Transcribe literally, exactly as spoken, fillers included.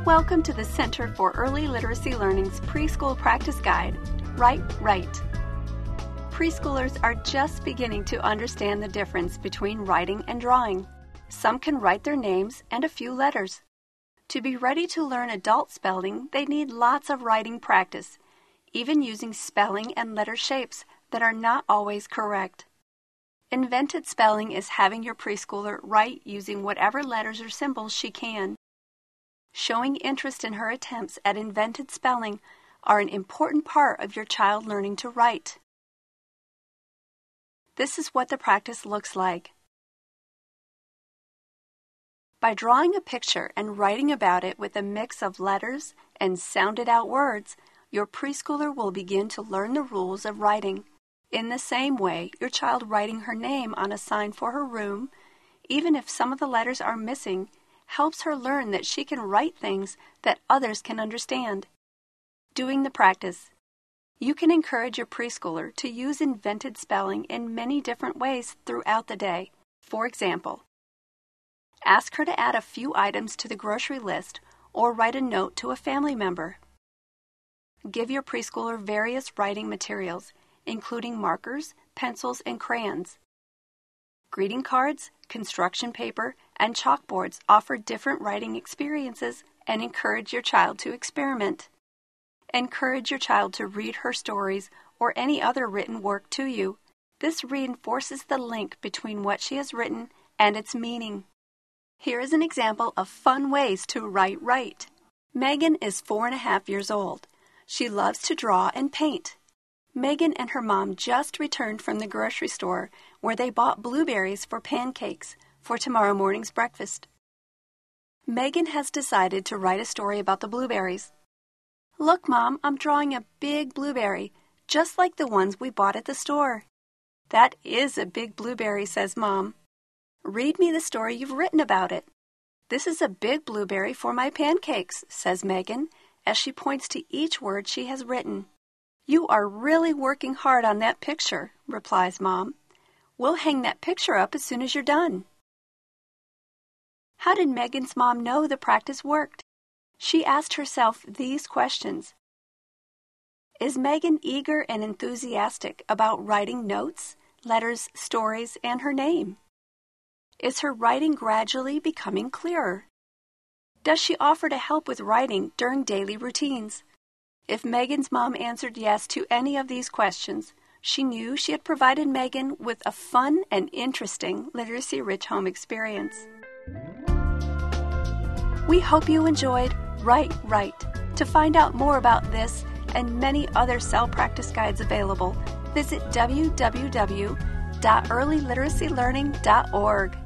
Welcome to the Center for Early Literacy Learning's Preschool Practice Guide, Write Right. Preschoolers are just beginning to understand the difference between writing and drawing. Some can write their names and a few letters. To be ready to learn adult spelling, they need lots of writing practice, even using spelling and letter shapes that are not always correct. Invented spelling is having your preschooler write using whatever letters or symbols she can. Showing interest in her attempts at invented spelling are an important part of your child learning to write. This is what the practice looks like. By drawing a picture and writing about it with a mix of letters and sounded-out words, your preschooler will begin to learn the rules of writing. In the same way, your child writing her name on a sign for her room, even if some of the letters are missing, helps her learn that she can write things that others can understand. Doing the practice. You can encourage your preschooler to use invented spelling in many different ways throughout the day. For example, ask her to add a few items to the grocery list or write a note to a family member. Give your preschooler various writing materials, including markers, pencils, and crayons. Greeting cards, construction paper, and chalkboards offer different writing experiences and encourage your child to experiment. Encourage your child to read her stories or any other written work to you. This reinforces the link between what she has written and its meaning. Here is an example of fun ways to write right. Megan is four and a half years old. She loves to draw and paint. Megan and her mom just returned from the grocery store where they bought blueberries for pancakes for tomorrow morning's breakfast. Megan has decided to write a story about the blueberries. Look, Mom, I'm drawing a big blueberry, just like the ones we bought at the store. That is a big blueberry, says Mom. Read me the story you've written about it. This is a big blueberry for my pancakes, says Megan, as she points to each word she has written. You are really working hard on that picture, replies Mom. We'll hang that picture up as soon as you're done. How did Megan's mom know the practice worked? She asked herself these questions. Is Megan eager and enthusiastic about writing notes, letters, stories, and her name? Is her writing gradually becoming clearer? Does she offer to help with writing during daily routines? If Megan's mom answered yes to any of these questions, she knew she had provided Megan with a fun and interesting literacy-rich home experience. We hope you enjoyed Write Right. To find out more about this and many other cell practice guides available, visit w w w dot early literacy learning dot org.